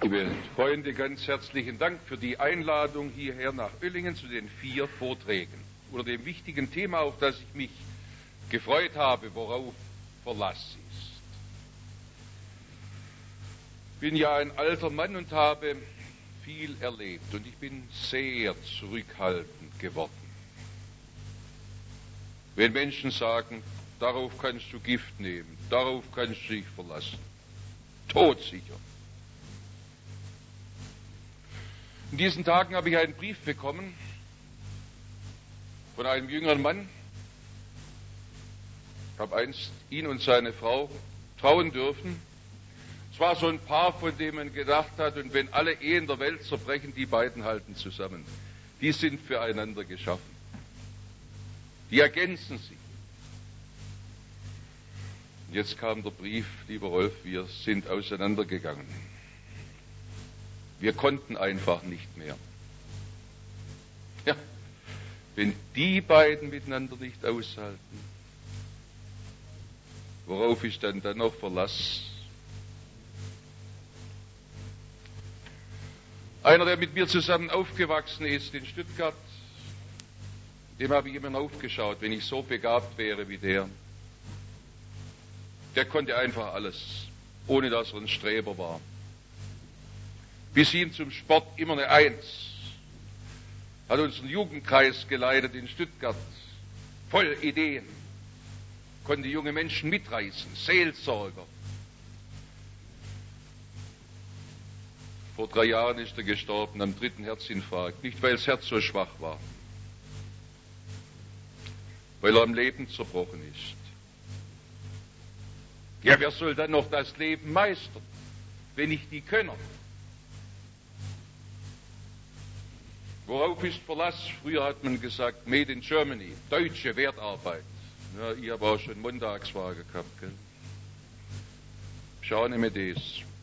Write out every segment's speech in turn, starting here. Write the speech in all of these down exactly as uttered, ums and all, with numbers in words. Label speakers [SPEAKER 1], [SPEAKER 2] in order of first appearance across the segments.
[SPEAKER 1] Liebe Freunde, ganz herzlichen Dank für die Einladung hierher nach Oellingen zu den vier Vorträgen unter dem wichtigen Thema, auf das ich mich gefreut habe, worauf Verlass ist. Ich bin ja ein alter Mann und habe viel erlebt und ich bin sehr zurückhaltend geworden. Wenn Menschen sagen, darauf kannst du Gift nehmen, darauf kannst du dich verlassen, todsicher. In diesen Tagen habe ich einen Brief bekommen von einem jüngeren Mann. Ich habe einst ihn und seine Frau trauen dürfen. Es war so ein Paar, von dem man gedacht hat, und wenn alle Ehen der Welt zerbrechen, die beiden halten zusammen. Die sind füreinander geschaffen. Die ergänzen sich. Und jetzt kam der Brief, lieber Rolf, wir sind auseinandergegangen. Wir konnten einfach nicht mehr. Ja, wenn die beiden miteinander nicht aushalten, worauf ist dann dann noch Verlass? Einer, der mit mir zusammen aufgewachsen ist in Stuttgart, dem habe ich immer aufgeschaut, wenn ich so begabt wäre wie der. Der konnte einfach alles, ohne dass er ein Streber war. Bis hin zum Sport immer eine Eins. Hat unseren Jugendkreis geleitet in Stuttgart. Voll Ideen. Konnte junge Menschen mitreißen. Seelsorger. Vor drei Jahren ist er gestorben am dritten Herzinfarkt. Nicht, weil das Herz so schwach war. Weil er am Leben zerbrochen ist. Ja, wer soll dann noch das Leben meistern, wenn nicht die Könner? Worauf ist Verlass? Früher hat man gesagt, Made in Germany, deutsche Wertarbeit. Ja, ich habe auch schon Montagswagen gehabt. Gell? Schauen wir das.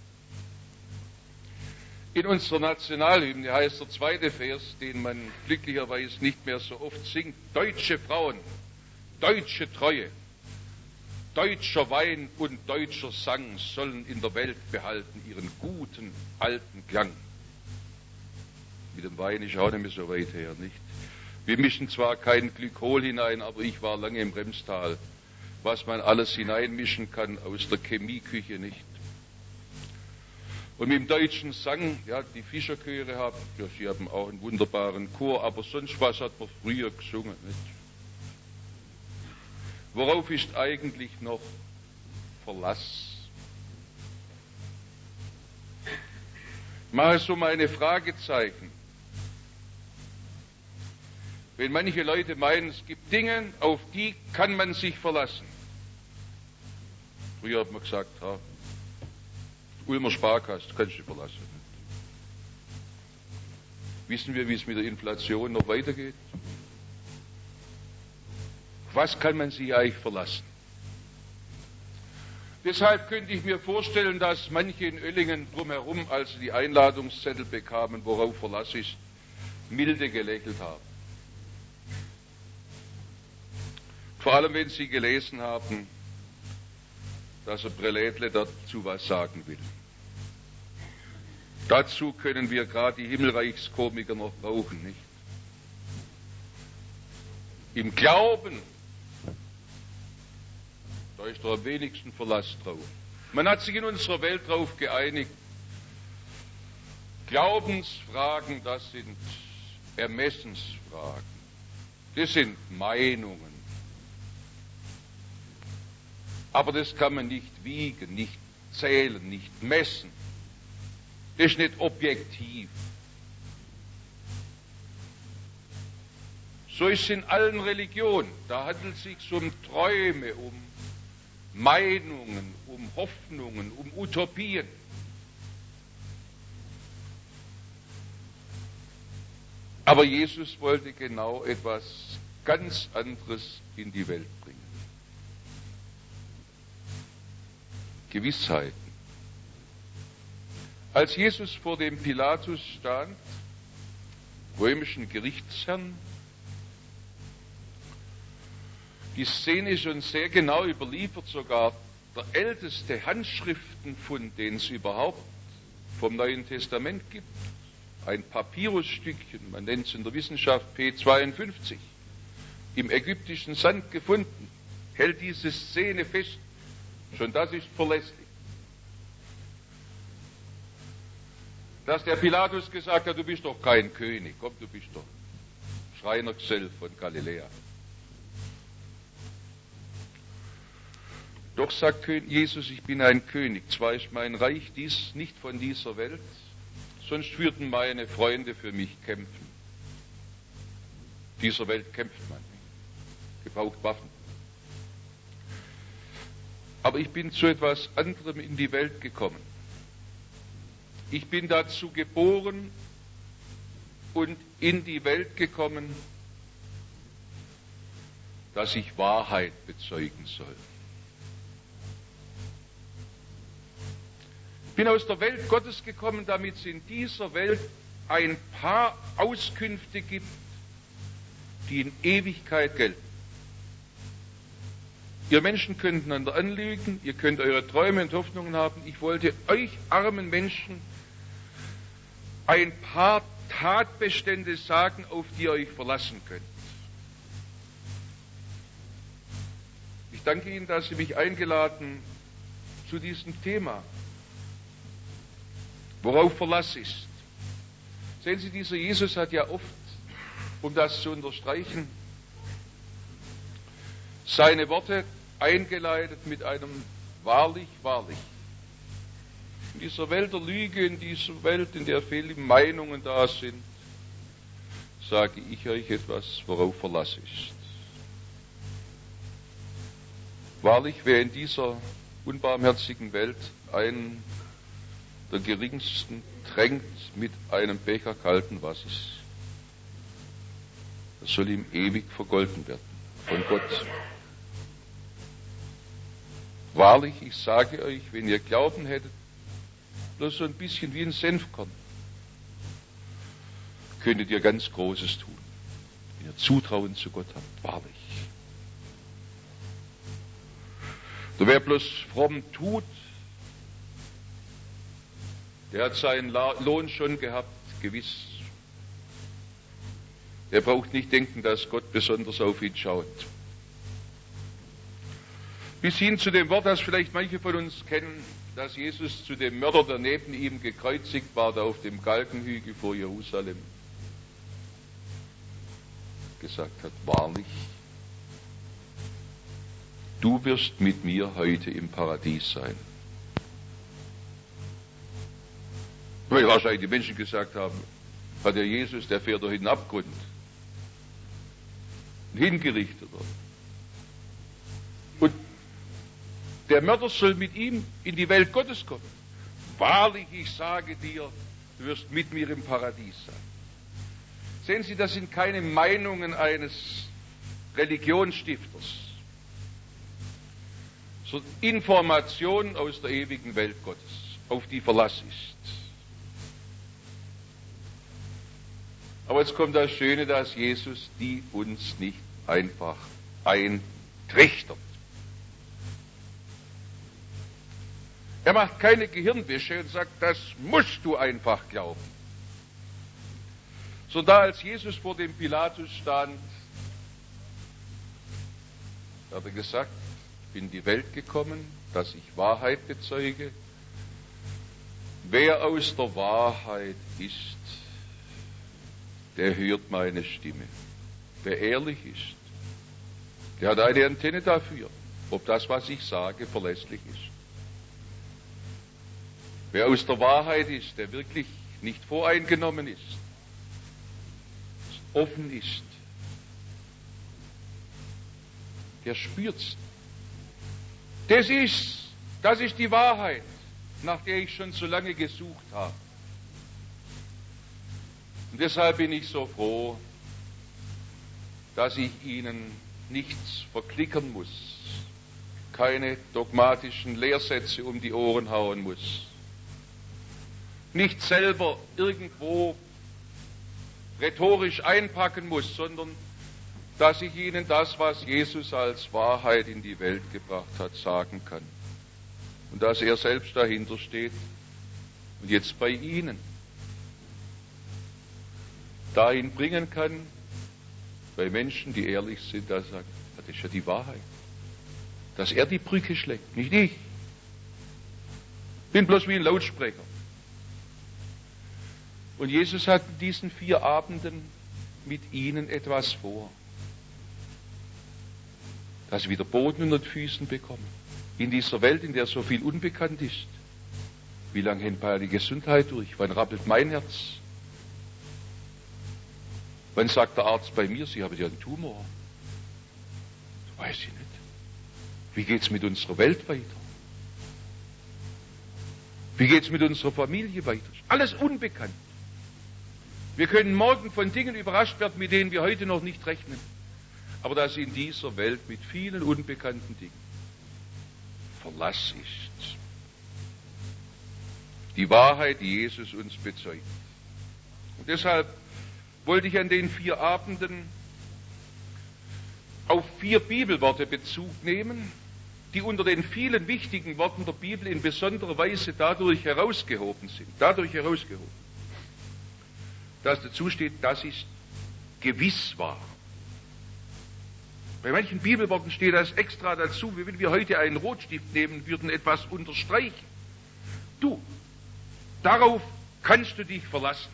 [SPEAKER 1] In unserer Nationalhymne heißt der zweite Vers, den man glücklicherweise nicht mehr so oft singt: Deutsche Frauen, deutsche Treue, deutscher Wein und deutscher Sang sollen in der Welt behalten ihren guten alten Klang. Mit dem Wein ist auch nicht mehr so weit her, nicht? Wir mischen zwar kein Glykol hinein, aber ich war lange im Remstal. Was man alles hineinmischen kann aus der Chemieküche, nicht? Und mit dem deutschen Sang, ja, die Fischerchöre haben, ja, sie haben auch einen wunderbaren Chor, aber sonst was hat man früher gesungen, nicht? Worauf ist eigentlich noch Verlass? Ich mache so meine Fragezeichen. Wenn manche Leute meinen, es gibt Dinge, auf die kann man sich verlassen. Früher hat man gesagt, ja, Ulmer Sparkasse, kannst du dich verlassen. Wissen wir, wie es mit der Inflation noch weitergeht? Was kann man sich eigentlich verlassen? Deshalb könnte ich mir vorstellen, dass manche in Oellingen drumherum, als sie die Einladungszettel bekamen, worauf Verlass ist, milde gelächelt haben. Vor allem, wenn sie gelesen haben, dass ein Prälätle dazu was sagen will. Dazu können wir gerade die Himmelreichskomiker noch brauchen, nicht? Im Glauben, da ist doch am wenigsten Verlass drauf. Man hat sich in unserer Welt darauf geeinigt, Glaubensfragen, das sind Ermessensfragen, das sind Meinungen. Aber das kann man nicht wiegen, nicht zählen, nicht messen. Das ist nicht objektiv. So ist es in allen Religionen. Da handelt es sich um Träume, um Meinungen, um Hoffnungen, um Utopien. Aber Jesus wollte genau etwas ganz anderes in die Welt bringen. Gewissheiten. Als Jesus vor dem Pilatus stand, römischen Gerichtsherrn, die Szene ist uns sehr genau überliefert, sogar der älteste Handschriftenfund, den es überhaupt vom Neuen Testament gibt, ein Papyrusstückchen, man nennt es in der Wissenschaft P zweiundfünfzig, im ägyptischen Sand gefunden, hält diese Szene fest. Schon das ist verlässlich. Dass der Pilatus gesagt hat, du bist doch kein König, komm, du bist doch Schreinergesell von Galiläa. Doch sagt Jesus, ich bin ein König, zwar ist mein Reich dies nicht von dieser Welt, sonst würden meine Freunde für mich kämpfen. Dieser Welt kämpft man nicht, gebraucht Waffen. Aber ich bin zu etwas anderem in die Welt gekommen. Ich bin dazu geboren und in die Welt gekommen, dass ich Wahrheit bezeugen soll. Ich bin aus der Welt Gottes gekommen, damit es in dieser Welt ein paar Auskünfte gibt, die in Ewigkeit gelten. Ihr Menschen könnt einander anlügen, ihr könnt eure Träume und Hoffnungen haben. Ich wollte euch armen Menschen ein paar Tatbestände sagen, auf die ihr euch verlassen könnt. Ich danke Ihnen, dass Sie mich eingeladen zu diesem Thema, worauf Verlass ist. Sehen Sie, dieser Jesus hat ja oft, um das zu unterstreichen, seine Worte eingeleitet mit einem wahrlich, wahrlich. In dieser Welt der Lüge, in dieser Welt, in der viele Meinungen da sind, sage ich euch etwas, worauf Verlass ist. Wahrlich, wer in dieser unbarmherzigen Welt einen der geringsten tränkt mit einem Becher kalten Wassers, das soll ihm ewig vergolten werden von Gott. Wahrlich, ich sage euch, wenn ihr Glauben hättet, bloß so ein bisschen wie ein Senfkorn, könntet ihr ganz Großes tun, wenn ihr Zutrauen zu Gott habt, wahrlich. Und wer bloß fromm tut, der hat seinen Lohn schon gehabt, gewiss. Der braucht nicht denken, dass Gott besonders auf ihn schaut. Bis hin zu dem Wort, das vielleicht manche von uns kennen, dass Jesus zu dem Mörder, der neben ihm gekreuzigt war, da auf dem Galgenhügel vor Jerusalem, gesagt hat, wahrlich, du wirst mit mir heute im Paradies sein. Weil wahrscheinlich die Menschen gesagt haben, hat der Jesus, der fährt doch in den Abgrund. Hingerichteter. Und der Mörder soll mit ihm in die Welt Gottes kommen. Wahrlich, ich sage dir, du wirst mit mir im Paradies sein. Sehen Sie, das sind keine Meinungen eines Religionsstifters, sondern Informationen aus der ewigen Welt Gottes, auf die Verlass ist. Aber jetzt kommt das Schöne, dass Jesus die uns nicht einfach eintrichtert. Er macht keine Gehirnwäsche und sagt, das musst du einfach glauben. So da als Jesus vor dem Pilatus stand, hat er gesagt, ich bin in die Welt gekommen, dass ich Wahrheit bezeuge. Wer aus der Wahrheit ist, der hört meine Stimme. Wer ehrlich ist, der hat eine Antenne dafür, ob das, was ich sage, verlässlich ist. Wer aus der Wahrheit ist, der wirklich nicht voreingenommen ist, offen ist, der spürt's. Das ist, das ist die Wahrheit, nach der ich schon so lange gesucht habe. Und deshalb bin ich so froh, dass ich Ihnen nichts verklickern muss, keine dogmatischen Lehrsätze um die Ohren hauen muss, nicht selber irgendwo rhetorisch einpacken muss, sondern dass ich Ihnen das, was Jesus als Wahrheit in die Welt gebracht hat, sagen kann. Und dass er selbst dahinter steht und jetzt bei Ihnen dahin bringen kann, bei Menschen, die ehrlich sind, da sagen, das ist ja die Wahrheit. Dass er die Brücke schlägt, nicht ich. Bin bloß wie ein Lautsprecher. Und Jesus hat in diesen vier Abenden mit ihnen etwas vor. Dass sie wieder Boden unter den Füßen bekommen. In dieser Welt, in der so viel unbekannt ist. Wie lange hält bei die Gesundheit durch? Wann rappelt mein Herz? Wann sagt der Arzt bei mir, Sie haben ja einen Tumor? Das weiß ich nicht. Wie geht's mit unserer Welt weiter? Wie geht's mit unserer Familie weiter? Alles unbekannt. Wir können morgen von Dingen überrascht werden, mit denen wir heute noch nicht rechnen. Aber dass in dieser Welt mit vielen unbekannten Dingen Verlass ist. Die Wahrheit, die Jesus uns bezeugt. Und deshalb wollte ich an den vier Abenden auf vier Bibelworte Bezug nehmen, die unter den vielen wichtigen Worten der Bibel in besonderer Weise dadurch herausgehoben sind. Dadurch herausgehoben, dass dazu steht, das ist gewiss wahr. Bei manchen Bibelworten steht das extra dazu, wie wenn wir heute einen Rotstift nehmen würden, etwas unterstreichen. Du, darauf kannst du dich verlassen.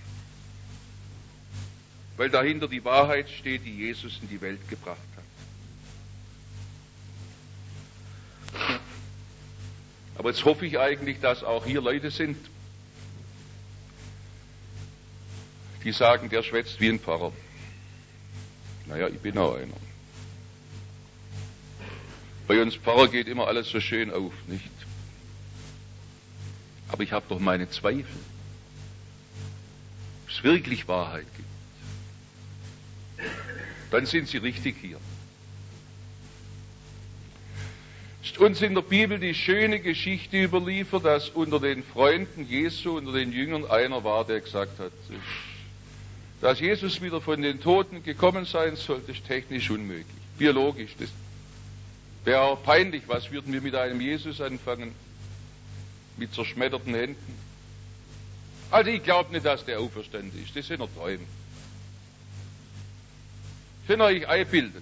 [SPEAKER 1] Weil dahinter die Wahrheit steht, die Jesus in die Welt gebracht hat. Aber jetzt hoffe ich eigentlich, dass auch hier Leute sind, die sagen, der schwätzt wie ein Pfarrer. Naja, ich bin auch einer. Bei uns Pfarrer geht immer alles so schön auf, nicht? Aber ich habe doch meine Zweifel, ob es wirklich Wahrheit gibt. Dann sind Sie richtig hier. Ist uns in der Bibel die schöne Geschichte überliefert, dass unter den Freunden Jesu, unter den Jüngern einer war, der gesagt hat, dass Jesus wieder von den Toten gekommen sein sollte, ist technisch unmöglich, biologisch. Das wäre auch peinlich, was würden wir mit einem Jesus anfangen, mit zerschmetterten Händen. Also ich glaube nicht, dass der auferstanden ist, das sind nur Träume. Sind euch einbildet.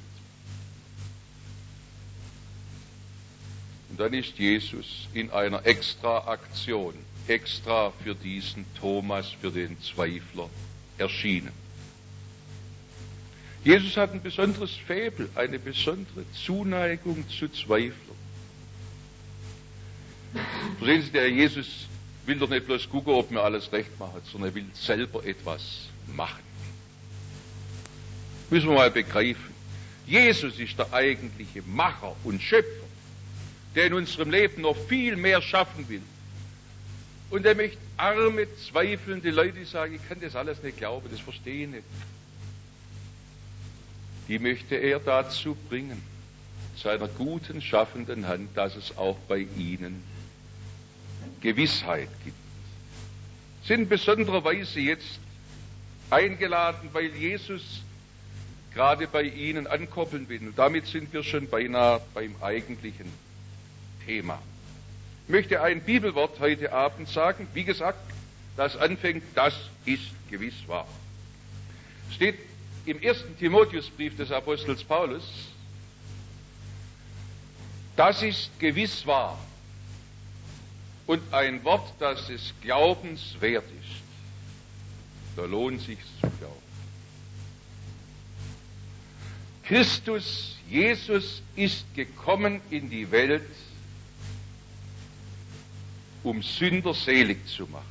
[SPEAKER 1] Und dann ist Jesus in einer Extra-Aktion, extra für diesen Thomas, für den Zweifler, erschienen. Jesus hat ein besonderes Faible, eine besondere Zuneigung zu Zweiflern. Verstehen Sie, der Jesus will doch nicht bloß gucken, ob mir alles recht macht, sondern er will selber etwas machen. Müssen wir mal begreifen. Jesus ist der eigentliche Macher und Schöpfer, der in unserem Leben noch viel mehr schaffen will. Und er möchte arme, zweifelnde Leute, die sagen, ich kann das alles nicht glauben, das verstehe ich nicht. Die möchte er dazu bringen, seiner guten, schaffenden Hand, dass es auch bei ihnen Gewissheit gibt. Sind in besonderer Weise jetzt eingeladen, weil Jesus gerade bei ihnen ankoppeln will. Und damit sind wir schon beinahe beim eigentlichen Thema. Ich möchte ein Bibelwort heute Abend sagen, wie gesagt, das anfängt, das ist gewiss wahr. Steht im ersten Timotheusbrief des Apostels Paulus, das ist gewiss wahr und ein Wort, das es glaubenswert ist. Da lohnt es sich zu glauben. Christus, Jesus ist gekommen in die Welt, um Sünder selig zu machen.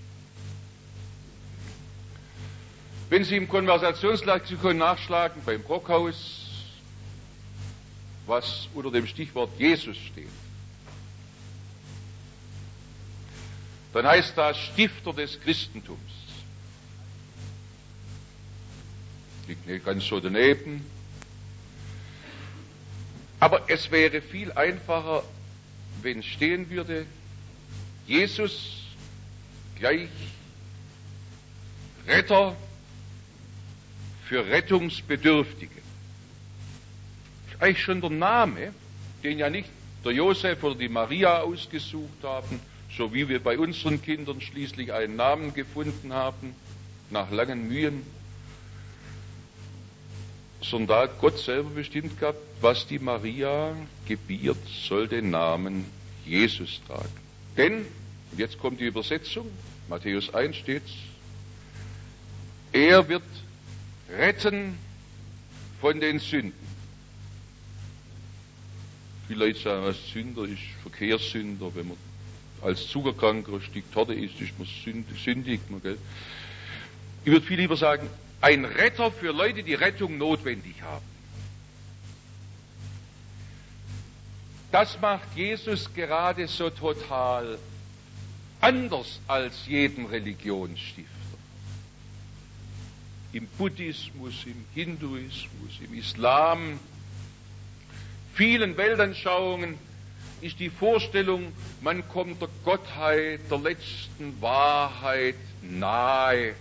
[SPEAKER 1] Wenn Sie im Konversationslexikon nachschlagen, beim Brockhaus, was unter dem Stichwort Jesus steht, dann heißt das Stifter des Christentums. Liegt nicht ganz so daneben. Aber es wäre viel einfacher, wenn es stehen würde, Jesus gleich Retter für Rettungsbedürftige. Das ist eigentlich schon der Name, den ja nicht der Josef oder die Maria ausgesucht haben, so wie wir bei unseren Kindern schließlich einen Namen gefunden haben, nach langen Mühen, sondern da hat Gott selber bestimmt gehabt, was die Maria gebiert, soll den Namen Jesus tragen. Denn, und jetzt kommt die Übersetzung, Matthäus eins steht's, er wird retten von den Sünden. Viele Leute sagen, als Sünder ist Verkehrssünder, wenn man als Zuckerkranker ein Stück Torte isst, ist man sündig. Gell? Ich würde viel lieber sagen, ein Retter für Leute, die Rettung notwendig haben. Das macht Jesus gerade so total anders als jeden Religionsstifter. Im Buddhismus, im Hinduismus, im Islam, vielen Weltanschauungen ist die Vorstellung, man kommt der Gottheit, der letzten Wahrheit nahe,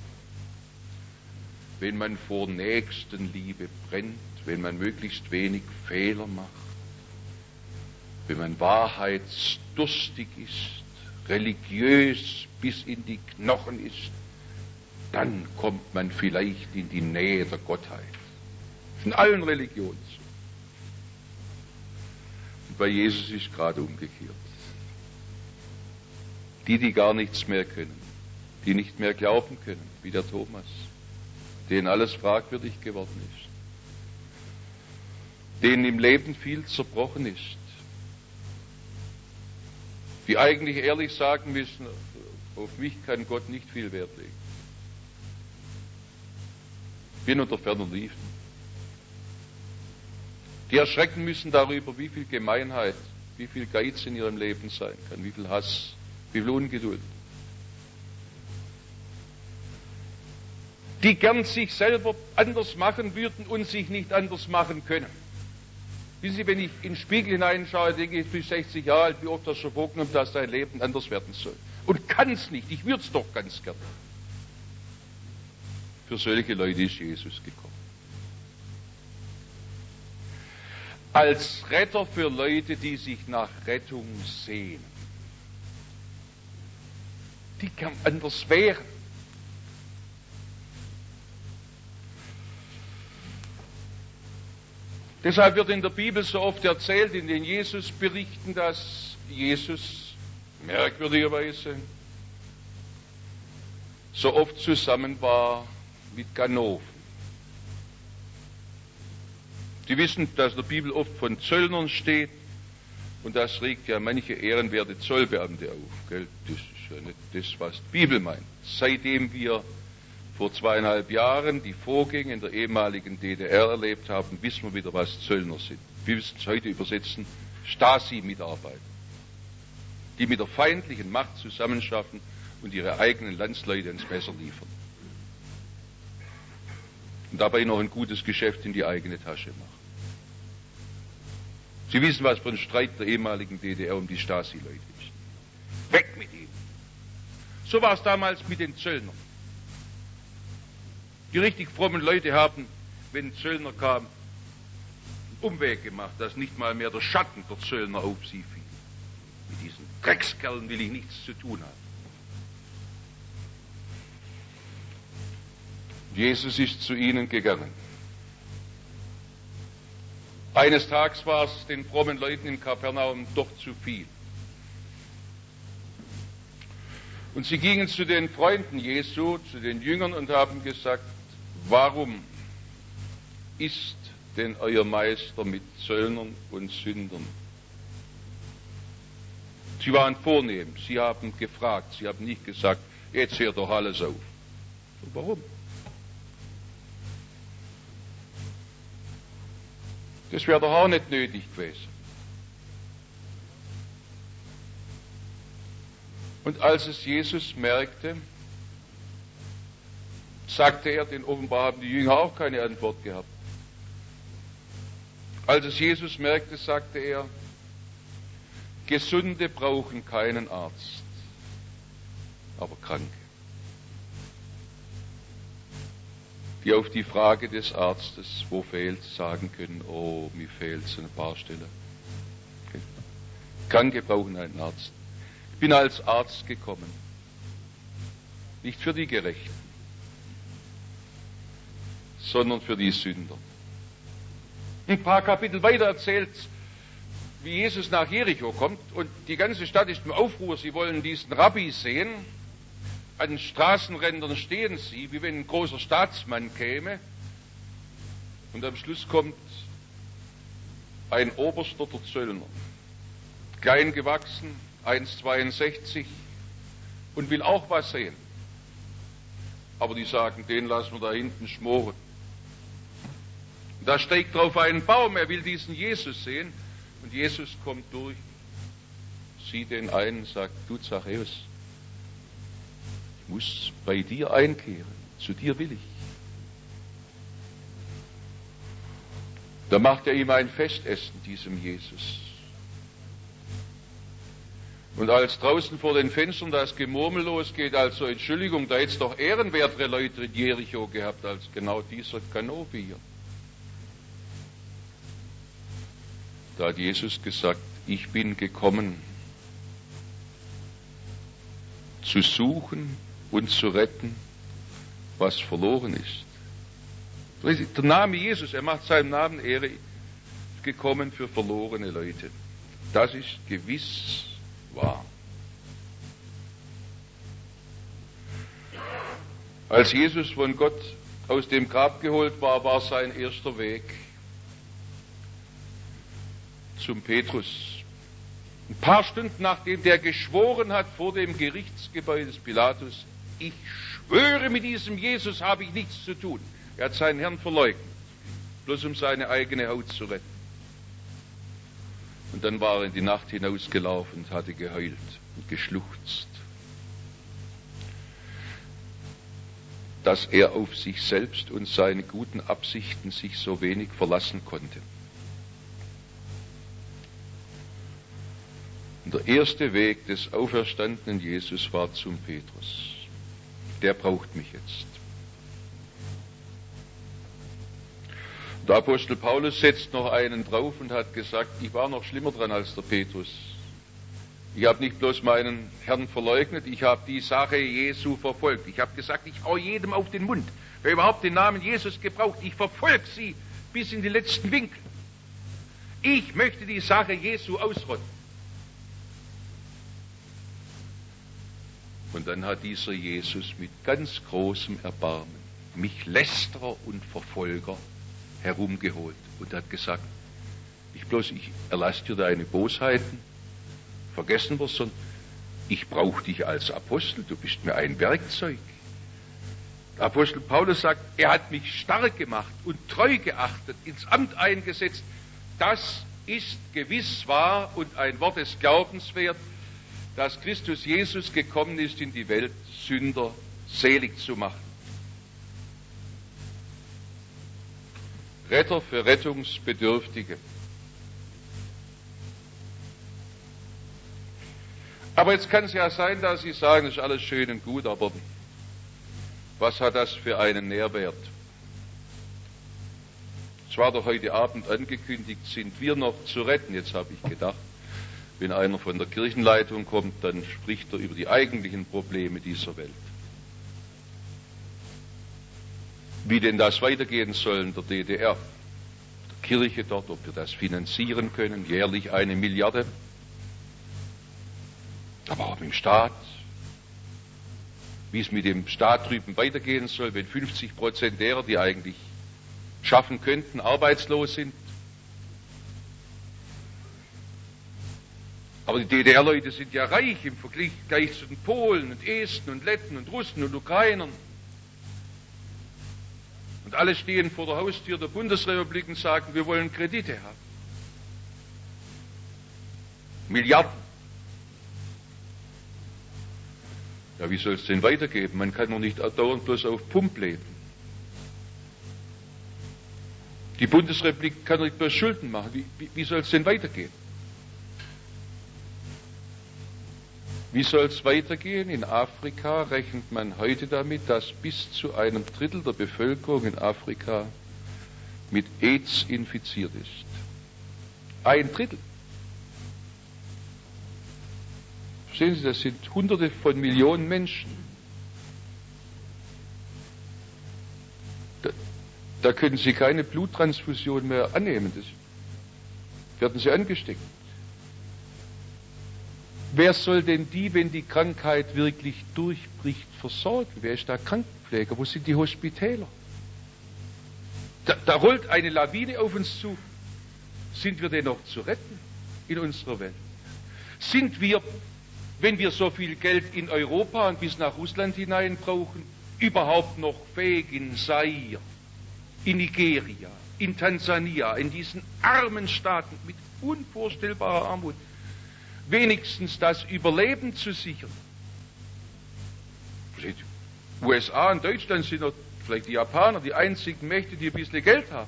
[SPEAKER 1] wenn man vor Nächstenliebe brennt, wenn man möglichst wenig Fehler macht, wenn man wahrheitsdurstig ist, religiös bis in die Knochen ist, dann kommt man vielleicht in die Nähe der Gottheit. Das ist in allen Religionen so. Und bei Jesus ist gerade umgekehrt. Die, die gar nichts mehr können, die nicht mehr glauben können, wie der Thomas, denen alles fragwürdig geworden ist, denen im Leben viel zerbrochen ist, die eigentlich ehrlich sagen müssen, auf mich kann Gott nicht viel Wert legen. Ich bin unter ferner Liefen. Die erschrecken müssen darüber, wie viel Gemeinheit, wie viel Geiz in ihrem Leben sein kann, wie viel Hass, wie viel Ungeduld. Die gern sich selber anders machen würden und sich nicht anders machen können. Wissen Sie, wenn ich in den Spiegel hineinschaue, denke ich, ich bin sechzig Jahre alt, wie oft hast du schon vorgenommen, dass dein Leben anders werden soll. Und kann es nicht, ich würde es doch ganz gern. Für solche Leute ist Jesus gekommen. Als Retter für Leute, die sich nach Rettung sehnen. Die gern anders wären. Deshalb wird in der Bibel so oft erzählt, in den Jesus-Berichten, dass Jesus merkwürdigerweise so oft zusammen war mit Ganoven. Sie wissen, dass in der Bibel oft von Zöllnern steht und das regt ja manche ehrenwerte Zollbeamte auf. Gell? Das ist ja nicht das, was die Bibel meint. Seitdem wir vor zweieinhalb Jahren die Vorgänge in der ehemaligen D D R erlebt haben, wissen wir wieder, was Zöllner sind. Wir müssen es heute übersetzen, Stasi-Mitarbeiter, die mit der feindlichen Macht zusammenschaffen und ihre eigenen Landsleute ins Messer liefern. Und dabei noch ein gutes Geschäft in die eigene Tasche machen. Sie wissen, was für ein Streit der ehemaligen D D R um die Stasi-Leute ist. Weg mit ihnen! So war es damals mit den Zöllnern. Die richtig frommen Leute haben, wenn ein Zöllner kam, einen Umweg gemacht, dass nicht mal mehr der Schatten der Zöllner auf sie fiel. Mit diesen Dreckskerlen will ich nichts zu tun haben. Jesus ist zu ihnen gegangen. Eines Tages war es den frommen Leuten in Kapernaum doch zu viel. Und sie gingen zu den Freunden Jesu, zu den Jüngern und haben gesagt, warum ist denn euer Meister mit Zöllnern und Sündern? Sie waren vornehm, sie haben gefragt, sie haben nicht gesagt, jetzt hört doch alles auf. Und warum? Das wäre doch auch nicht nötig gewesen. Und als es Jesus merkte, sagte er, denn offenbar haben die Jünger auch keine Antwort gehabt. Als es Jesus merkte, sagte er, Gesunde brauchen keinen Arzt, aber Kranke, die auf die Frage des Arztes, wo fehlt's, sagen können, oh, mir fehlt's an ein paar Stellen. Okay. Kranke brauchen einen Arzt. Ich bin als Arzt gekommen, nicht für die Gerechten, sondern für die Sünder. Ein paar Kapitel weiter erzählt, wie Jesus nach Jericho kommt und die ganze Stadt ist im Aufruhr. Sie wollen diesen Rabbi sehen. An den Straßenrändern stehen sie, wie wenn ein großer Staatsmann käme. Und am Schluss kommt ein Oberster der Zöllner, klein gewachsen, eins Komma zweiundsechzig, und will auch was sehen. Aber die sagen, den lassen wir da hinten schmoren. Da steigt drauf ein Baum, er will diesen Jesus sehen, und Jesus kommt durch, sieht den einen und sagt, du Zachäus, ich muss bei dir einkehren, zu dir will ich. Da macht er ihm ein Festessen, diesem Jesus. Und als draußen vor den Fenstern das Gemurmel losgeht, also Entschuldigung, da hätte es doch ehrenwertere Leute in Jericho gehabt, als genau dieser Kanobi hier. Da hat Jesus gesagt, ich bin gekommen, zu suchen und zu retten, was verloren ist. Der Name Jesus, er macht seinem Namen Ehre, ist gekommen für verlorene Leute. Das ist gewiss wahr. Als Jesus von Gott aus dem Grab geholt war, war sein erster Weg zum Petrus. Ein paar Stunden nachdem der geschworen hat vor dem Gerichtsgebäude des Pilatus, ich schwöre, mit diesem Jesus habe ich nichts zu tun. Er hat seinen Herrn verleugnet, bloß um seine eigene Haut zu retten. Und dann war er in die Nacht hinausgelaufen und hatte geheult und geschluchzt, dass er auf sich selbst und seine guten Absichten sich so wenig verlassen konnte. Und der erste Weg des auferstandenen Jesus war zum Petrus. Der braucht mich jetzt. Der Apostel Paulus setzt noch einen drauf und hat gesagt, ich war noch schlimmer dran als der Petrus. Ich habe nicht bloß meinen Herrn verleugnet, ich habe die Sache Jesu verfolgt. Ich habe gesagt, ich hau jedem auf den Mund, wer überhaupt den Namen Jesus gebraucht, ich verfolge sie bis in die letzten Winkel. Ich möchte die Sache Jesu ausrotten. Und dann hat dieser Jesus mit ganz großem Erbarmen mich Lästerer und Verfolger herumgeholt und hat gesagt, nicht bloß ich erlasse dir deine Bosheiten, vergessen wir es, sondern ich brauche dich als Apostel, du bist mir ein Werkzeug. Der Apostel Paulus sagt, er hat mich stark gemacht und treu geachtet, ins Amt eingesetzt. Das ist gewiss wahr und ein Wort des Glaubens wert, dass Christus Jesus gekommen ist, in die Welt Sünder selig zu machen. Retter für Rettungsbedürftige. Aber jetzt kann es ja sein, dass Sie sagen, das ist alles schön und gut, aber was hat das für einen Nährwert? Es war doch heute Abend angekündigt, sind wir noch zu retten. Jetzt habe ich gedacht, wenn einer von der Kirchenleitung kommt, dann spricht er über die eigentlichen Probleme dieser Welt. Wie denn das weitergehen soll in der D D R, der Kirche dort, ob wir das finanzieren können, jährlich eine Milliarde, aber auch im Staat, wie es mit dem Staat drüben weitergehen soll, wenn fünfzig Prozent derer, die eigentlich schaffen könnten, arbeitslos sind. Aber die D D R-Leute sind ja reich im Vergleich zu den Polen und Esten und Letten und Russen und Ukrainern. Und alle stehen vor der Haustür der Bundesrepublik und sagen, wir wollen Kredite haben. Milliarden. Ja, wie soll es denn weitergehen? Man kann doch nicht dauernd bloß auf Pump leben. Die Bundesrepublik kann doch nicht bloß Schulden machen. Wie, wie, wie soll es denn weitergehen? Wie soll es weitergehen? In Afrika rechnet man heute damit, dass bis zu einem Drittel der Bevölkerung in Afrika mit AIDS infiziert ist. Ein Drittel. Verstehen Sie, das sind Hunderte von Millionen Menschen. Da, da können Sie keine Bluttransfusion mehr annehmen. Das werden Sie angesteckt. Wer soll denn die, wenn die Krankheit wirklich durchbricht, versorgen? Wer ist da Krankenpfleger? Wo sind die Hospitäler? Da, da rollt eine Lawine auf uns zu. Sind wir denn noch zu retten in unserer Welt? Sind wir, wenn wir so viel Geld in Europa und bis nach Russland hinein brauchen, überhaupt noch fähig, in Zaire, in Nigeria, in Tansania, in diesen armen Staaten mit unvorstellbarer Armut, wenigstens das Überleben zu sichern? U S A und Deutschland sind noch, vielleicht die Japaner, die einzigen Mächte, die ein bisschen Geld haben.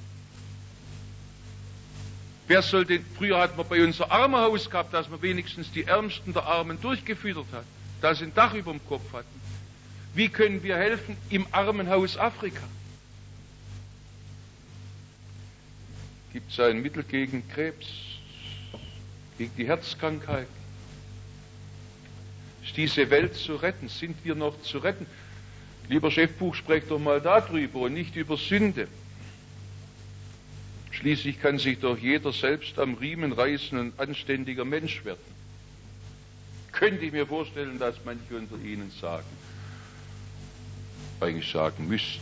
[SPEAKER 1] Wer soll denn, früher hat man bei uns ein Armenhaus gehabt, dass man wenigstens die Ärmsten der Armen durchgefüttert hat, dass sie ein Dach über dem Kopf hatten. Wie können wir helfen im Armenhaus Afrika? Gibt es ein Mittel gegen Krebs, gegen die Herzkrankheit? Ist diese Welt zu retten? Sind wir noch zu retten? Lieber Chefbuch, sprecht doch mal darüber und nicht über Sünde. Schließlich kann sich doch jeder selbst am Riemen reißen und anständiger Mensch werden. Könnte ich mir vorstellen, dass manche unter Ihnen sagen, eigentlich sagen müssten.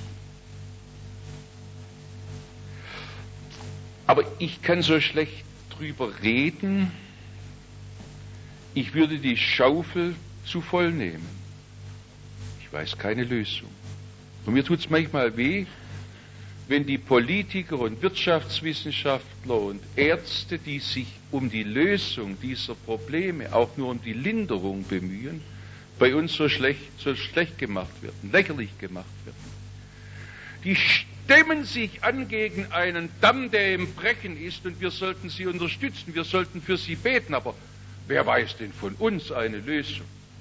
[SPEAKER 1] Aber ich kann so schlecht drüber reden, ich würde die Schaufel zu voll nehmen. Ich weiß keine Lösung. Und mir tut es manchmal weh, wenn die Politiker und Wirtschaftswissenschaftler und Ärzte, die sich um die Lösung dieser Probleme, auch nur um die Linderung bemühen, bei uns so schlecht, so schlecht gemacht werden, lächerlich gemacht werden. Die stemmen sich an gegen einen Damm, der im Brechen ist, und wir sollten sie unterstützen, wir sollten für sie beten, aber wer weiß denn von uns eine Lösung?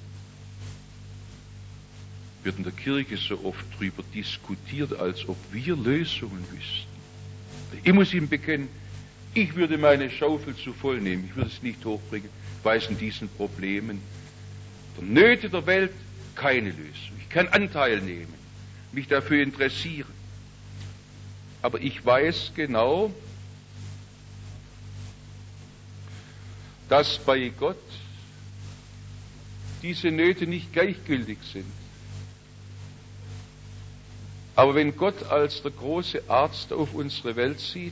[SPEAKER 1] Wird in der Kirche so oft darüber diskutiert, als ob wir Lösungen wüssten. Ich muss ihm bekennen, ich würde meine Schaufel zu voll nehmen, ich würde es nicht hochbringen. Ich weiß in diesen Problemen der Nöte der Welt keine Lösung. Ich kann Anteil nehmen, mich dafür interessieren. Aber ich weiß genau, dass bei Gott diese Nöte nicht gleichgültig sind. Aber wenn Gott als der große Arzt auf unsere Welt sieht,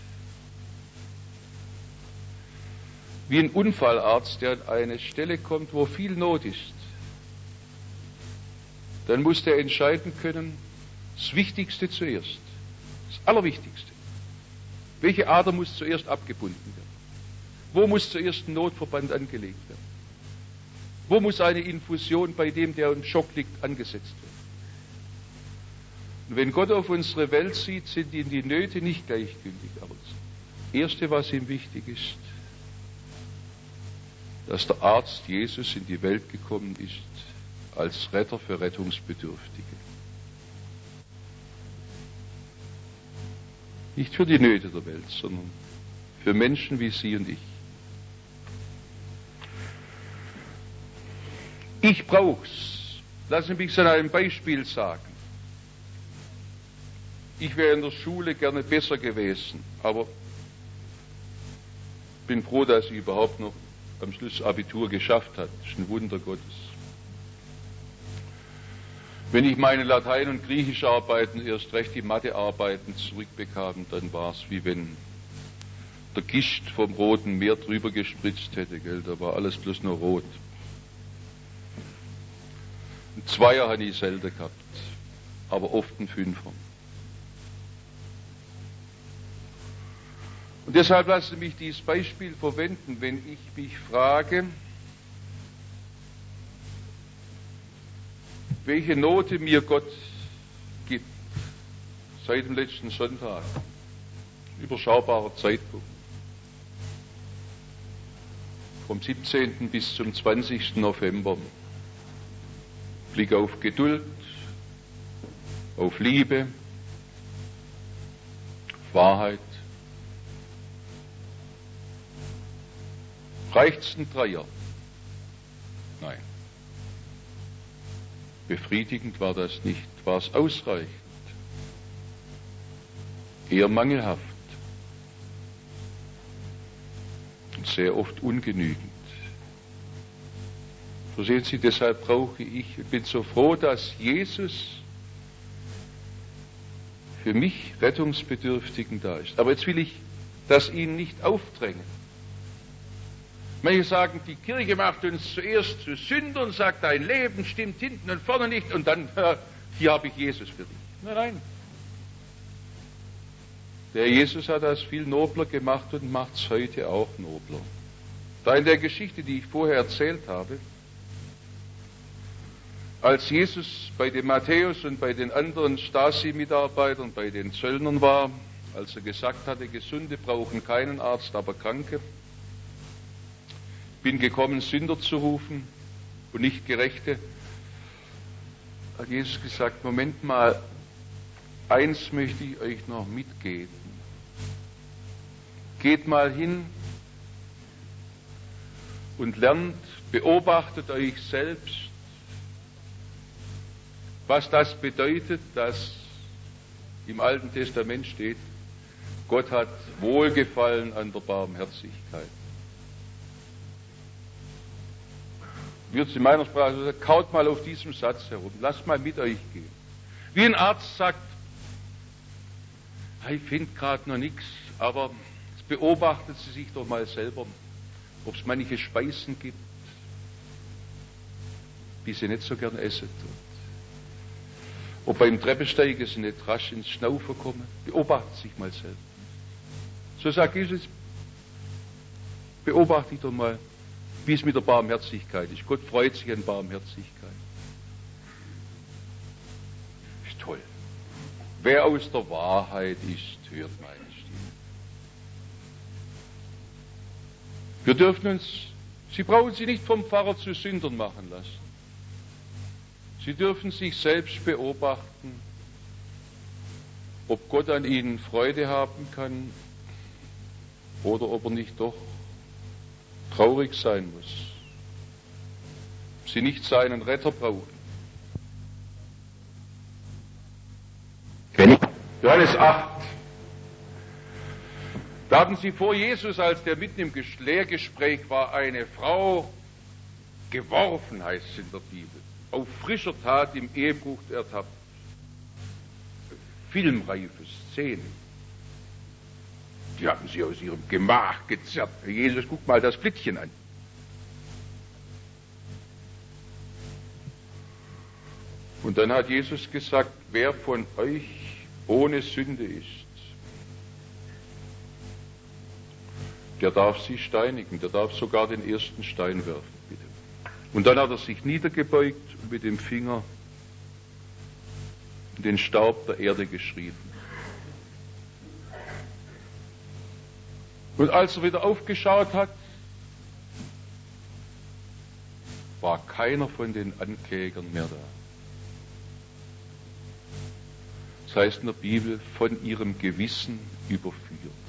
[SPEAKER 1] wie ein Unfallarzt, der an eine Stelle kommt, wo viel Not ist, dann muss der entscheiden können, das Wichtigste zuerst, das Allerwichtigste. Welche Ader muss zuerst abgebunden werden? Wo muss zuerst ein Notverband angelegt werden? Wo muss eine Infusion bei dem, der im Schock liegt, angesetzt werden? Und wenn Gott auf unsere Welt sieht, sind ihm die Nöte nicht gleichgültig. Aber das Erste, was ihm wichtig ist, dass der Arzt Jesus in die Welt gekommen ist als Retter für Rettungsbedürftige. Nicht für die Nöte der Welt, sondern für Menschen wie Sie und ich. Ich brauch's. Lassen Sie mich es an einem Beispiel sagen. Ich wäre in der Schule gerne besser gewesen, aber bin froh, dass ich überhaupt noch am Schluss Abitur geschafft hat. Das ist ein Wunder Gottes. Wenn ich meine Latein- und Griechischarbeiten, erst recht die Mathearbeiten zurückbekam, dann war es wie wenn der Gischt vom Roten Meer drüber gespritzt hätte, gell? Da war alles bloß nur rot. Ein Zweier hatte ich selten gehabt, aber oft ein Fünfer. Und deshalb lasse ich mich dieses Beispiel verwenden, wenn ich mich frage, welche Note mir Gott gibt, seit dem letzten Sonntag, überschaubarer Zeitpunkt, vom siebzehnten bis zum zwanzigsten November, Blick auf Geduld, auf Liebe, auf Wahrheit. Reicht's ein Dreier? Nein. Befriedigend war das nicht. War es ausreichend? Eher mangelhaft. Und sehr oft ungenügend. Verstehen Sie, deshalb brauche ich, ich bin so froh, dass Jesus für mich Rettungsbedürftigen da ist. Aber jetzt will ich das Ihnen nicht aufdrängen. Manche sagen, die Kirche macht uns zuerst zu Sündern und sagt, dein Leben stimmt hinten und vorne nicht und dann, hier habe ich Jesus für dich. Nein, nein. Der Jesus hat das viel nobler gemacht und macht es heute auch nobler. Da in der Geschichte, die ich vorher erzählt habe, als Jesus bei dem Matthäus und bei den anderen Stasi-Mitarbeitern, bei den Zöllnern war, als er gesagt hatte, Gesunde brauchen keinen Arzt, aber Kranke, bin gekommen, Sünder zu rufen und nicht Gerechte, hat Jesus gesagt, Moment mal, eins möchte ich euch noch mitgeben. Geht mal hin und lernt, beobachtet euch selbst, was das bedeutet, dass im Alten Testament steht, Gott hat Wohlgefallen an der Barmherzigkeit. Wird in meiner Sprache gesagt, kaut mal auf diesem Satz herum, lasst mal mit euch gehen. Wie ein Arzt sagt, ich finde gerade noch nichts, aber jetzt beobachtet Sie sich doch mal selber, ob es manche Speisen gibt, die Sie nicht so gern essen tun. Ob beim Treppensteigen Sie nicht rasch ins Schnaufen kommen, beobachtet sich mal selber. So sagt Jesus, beobachte ich doch mal, wie es mit der Barmherzigkeit ist. Gott freut sich an Barmherzigkeit. Ist toll. Wer aus der Wahrheit ist, hört meine Stimme. Wir dürfen uns, Sie brauchen sich nicht vom Pfarrer zu Sündern machen lassen. Sie dürfen sich selbst beobachten, ob Gott an ihnen Freude haben kann oder ob er nicht doch traurig sein muss. Ob sie nicht seinen Retter brauchen. Johannes acht. Da haben sie vor Jesus, als der mitten im Lehrgespräch war, eine Frau geworfen, heißt es in der Bibel, auf frischer Tat im Ehebruch ertappt. Filmreife Szene. Die haben sie aus ihrem Gemach gezerrt. Jesus, guck mal das Flittchen an. Und dann hat Jesus gesagt, wer von euch ohne Sünde ist, der darf sie steinigen, der darf sogar den ersten Stein werfen, bitte. Und dann hat er sich niedergebeugt und mit dem Finger in den Staub der Erde geschrieben. Und als er wieder aufgeschaut hat, war keiner von den Anklägern mehr da. Das heißt in der Bibel, von ihrem Gewissen überführt.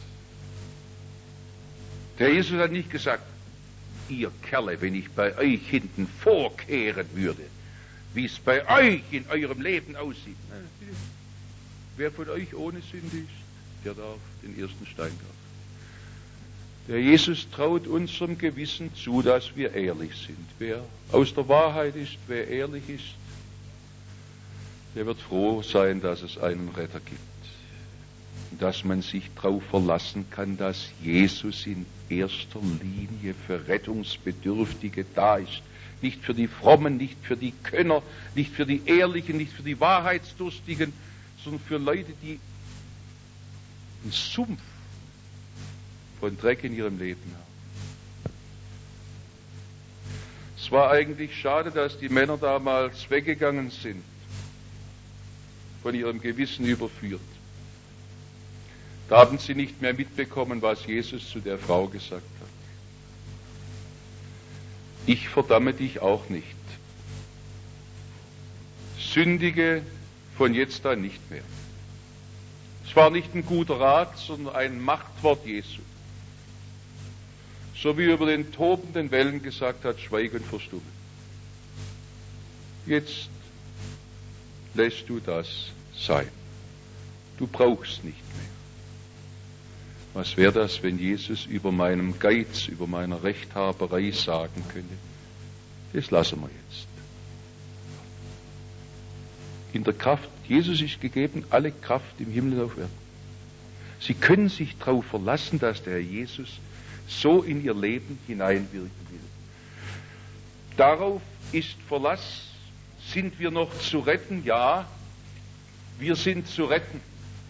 [SPEAKER 1] Der Jesus hat nicht gesagt, ihr Kerle, wenn ich bei euch hinten vorkehren würde, wie es bei euch in eurem Leben aussieht. Wer von euch ohne Sünde ist, der darf den ersten Stein werfen. Der Jesus traut unserem Gewissen zu, dass wir ehrlich sind. Wer aus der Wahrheit ist, wer ehrlich ist, der wird froh sein, dass es einen Retter gibt. Und dass man sich darauf verlassen kann, dass Jesus in erster Linie für Rettungsbedürftige da ist. Nicht für die Frommen, nicht für die Könner, nicht für die Ehrlichen, nicht für die Wahrheitsdurstigen, sondern für Leute, die einen Sumpf von Dreck in ihrem Leben haben. Es war eigentlich schade, dass die Männer damals weggegangen sind, von ihrem Gewissen überführt. Da haben sie nicht mehr mitbekommen, was Jesus zu der Frau gesagt hat. Ich verdamme dich auch nicht. Sündige von jetzt an nicht mehr. Es war nicht ein guter Rat, sondern ein Machtwort Jesu. So wie er über den tobenden Wellen gesagt hat, schweig und verstumme. jetzt lässt du das sein. Du brauchst nicht mehr. Was wäre das, wenn Jesus über meinem Geiz, über meiner Rechthaberei sagen könnte, das lassen wir jetzt. In der Kraft, Jesus ist gegeben, alle Kraft im Himmel und auf Erden. Sie können sich darauf verlassen, dass der Herr Jesus so in ihr Leben hineinwirken will. Darauf ist Verlass. Sind wir noch zu retten? Ja, wir sind zu retten.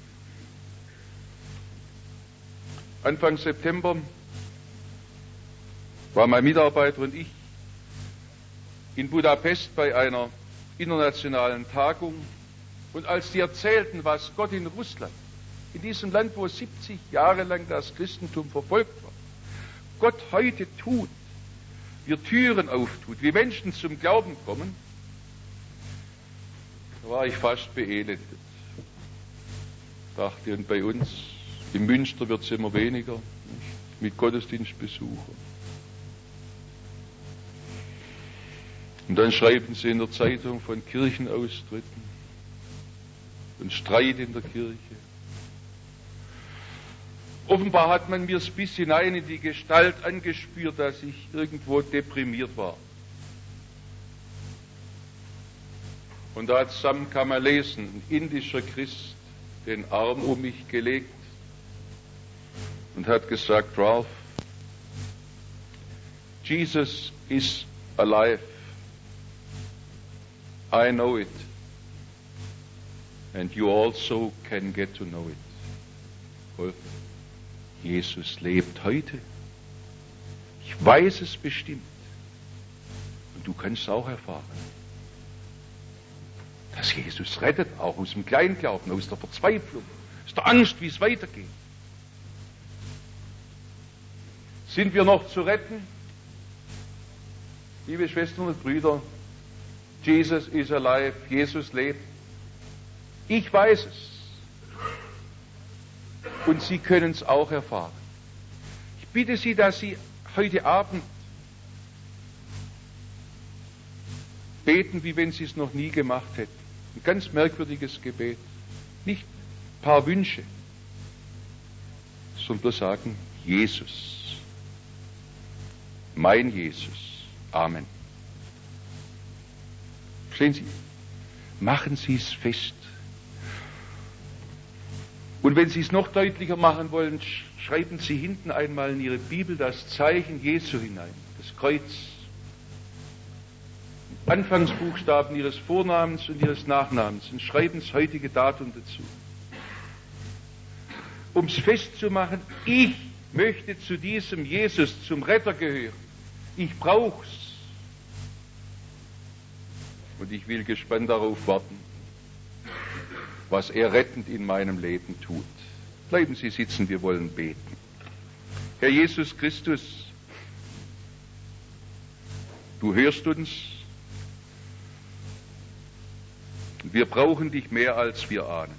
[SPEAKER 1] Anfang September waren mein Mitarbeiter und ich in Budapest bei einer internationalen Tagung. Und als die erzählten, was Gott in Russland, in diesem Land, wo siebzig Jahre lang das Christentum verfolgt war, Gott heute tut, wir Türen auftut, wie Menschen zum Glauben kommen, da war ich fast beelendet. Dachte, und bei uns in Münster wird es immer weniger, mit Gottesdienstbesuchern. Und dann schreiben sie in der Zeitung von Kirchenaustritten und Streit in der Kirche. Offenbar hat man mir es bis hinein in die Gestalt angespürt, dass ich irgendwo deprimiert war. Und da hat Sam Kamaleson, ein indischer Christ, den Arm um mich gelegt und hat gesagt, Ralph, Jesus is alive. I know it. And you also can get to know it. Jesus lebt heute. Ich weiß es bestimmt. Und du kannst es auch erfahren. Dass Jesus rettet, auch aus dem Kleinglauben, aus der Verzweiflung, aus der Angst, wie es weitergeht. Sind wir noch zu retten? Liebe Schwestern und Brüder, Jesus is alive, Jesus lebt. Ich weiß es. Und Sie können es auch erfahren. Ich bitte Sie, dass Sie heute Abend beten, wie wenn Sie es noch nie gemacht hätten. Ein ganz merkwürdiges Gebet. Nicht ein paar Wünsche, sondern bloß sagen, Jesus. Mein Jesus. Amen. Verstehen Sie? Machen Sie es fest. Und wenn Sie es noch deutlicher machen wollen, schreiben Sie hinten einmal in Ihre Bibel das Zeichen Jesu hinein, das Kreuz. Anfangsbuchstaben Ihres Vornamens und Ihres Nachnamens und schreiben das heutige Datum dazu. Um es festzumachen, ich möchte zu diesem Jesus, zum Retter gehören. Ich brauch's. Und ich will gespannt darauf warten, was er rettend in meinem Leben tut. Bleiben Sie sitzen, wir wollen beten. Herr Jesus Christus, du hörst uns. Wir brauchen dich mehr, als wir ahnen.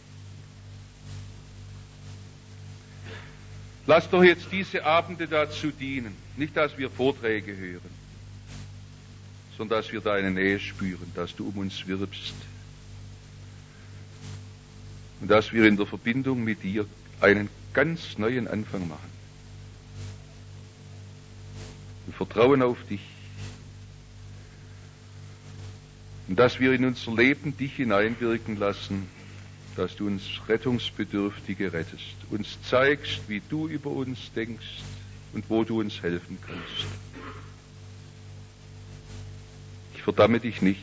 [SPEAKER 1] Lass doch jetzt diese Abende dazu dienen, nicht, dass wir Vorträge hören, sondern dass wir deine Nähe spüren, dass du um uns wirbst und dass wir in der Verbindung mit dir einen ganz neuen Anfang machen. Wir vertrauen auf dich und dass wir in unser Leben dich hineinwirken lassen, dass du uns Rettungsbedürftige rettest, uns zeigst, wie du über uns denkst und wo du uns helfen kannst. Ich verdamme dich nicht,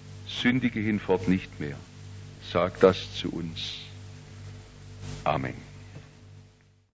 [SPEAKER 1] sündige hinfort nicht mehr. Sag das zu uns. Amen.